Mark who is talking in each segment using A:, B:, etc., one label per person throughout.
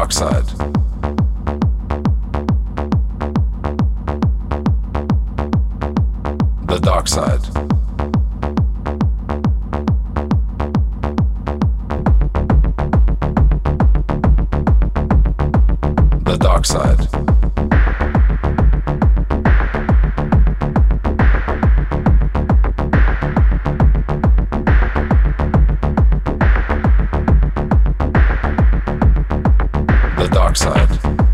A: dark side. The dark side. The dark side. The dark side.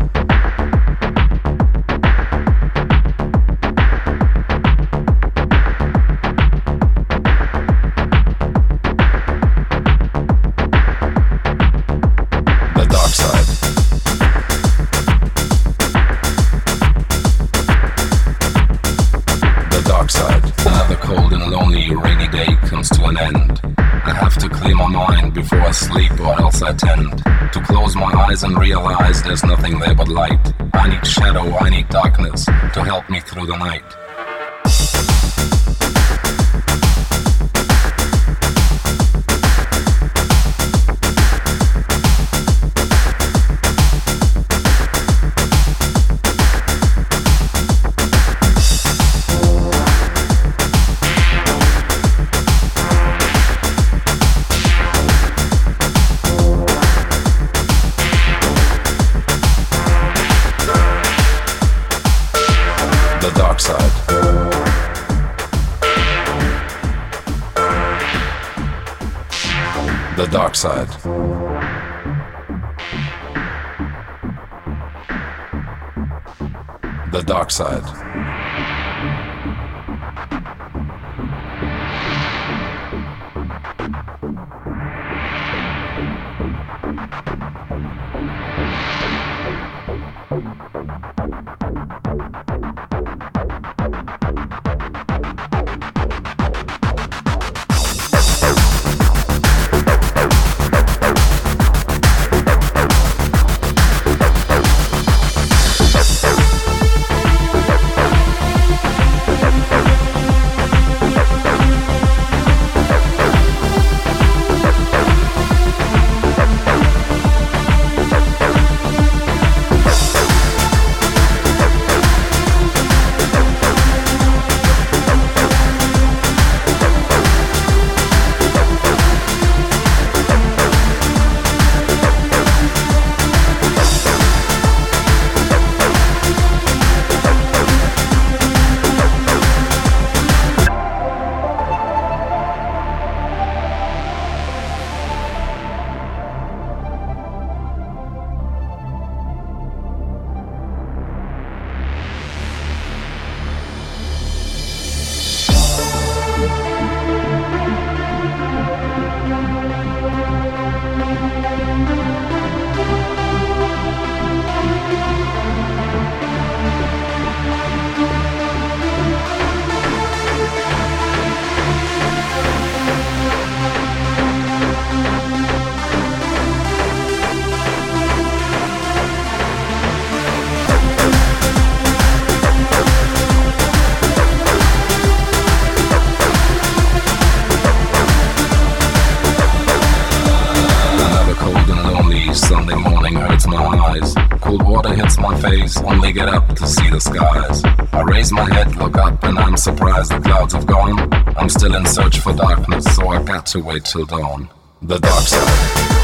A: The dark side. The dark side.
B: Another cold and lonely rainy day comes to an end. I have to clear my mind before I sleep, or else I tend to close my eyes and realize there's nothing there but light. I need shadow, I need darkness to help me through the night.
A: The dark side. The dark side. The dark side.
B: Sunday morning hurts my eyes. Cold water hits my face, only get up to see the skies. I raise my head, look up, and I'm surprised the clouds have gone. I'm still in search for darkness, so I got to wait till dawn.
A: The dark side.